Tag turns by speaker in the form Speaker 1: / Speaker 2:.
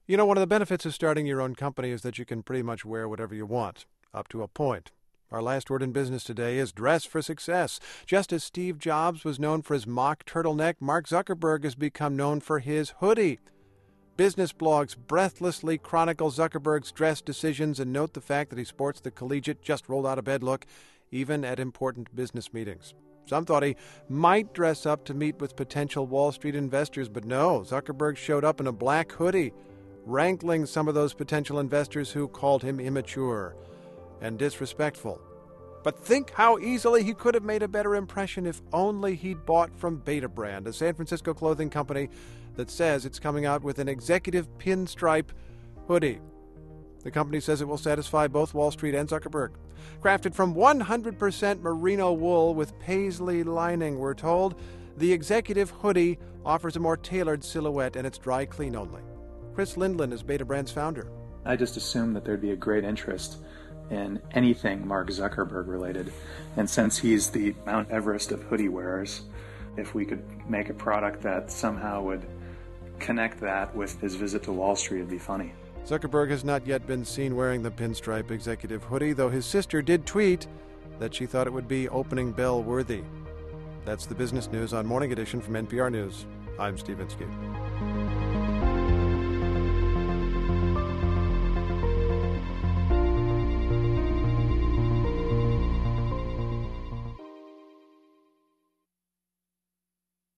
Speaker 1: You know, one of the benefits of starting your own company is that you can pretty much wear whatever you want, up to a point. Our last word in business today is dress for success. Just as Steve Jobs was known for his mock turtleneck, Mark Zuckerberg has become known for his hoodie. Business blogs breathlessly chronicle Zuckerberg's dress decisions and note the fact that he sports the collegiate, just rolled out of bed look, even at important business meetings. Some thought he might dress up to meet with potential Wall Street investors, but no, Zuckerberg showed up in a black hoodie, rankling some of those potential investors who called him immature and disrespectful. But think how easily he could have made a better impression if only he'd bought from Betabrand, a San Francisco clothing company that says it's coming out with an executive pinstripe hoodie. The company says it will satisfy both Wall Street and Zuckerberg. Crafted from 100% merino wool with paisley lining, we're told, the executive hoodie offers a more tailored silhouette and it's dry clean only. Chris Lindland is Betabrand's founder.
Speaker 2: I just assumed that there'd be a great interest in anything Mark Zuckerberg related. And since he's the Mount Everest of hoodie wearers, if we could make a product that somehow would connect that with his visit to Wall Street, it'd be funny.
Speaker 1: Zuckerberg has not yet been seen wearing the pinstripe executive hoodie, though his sister did tweet that she thought it would be opening bell worthy. That's the business news on Morning Edition from NPR News. I'm Steve Inskeep.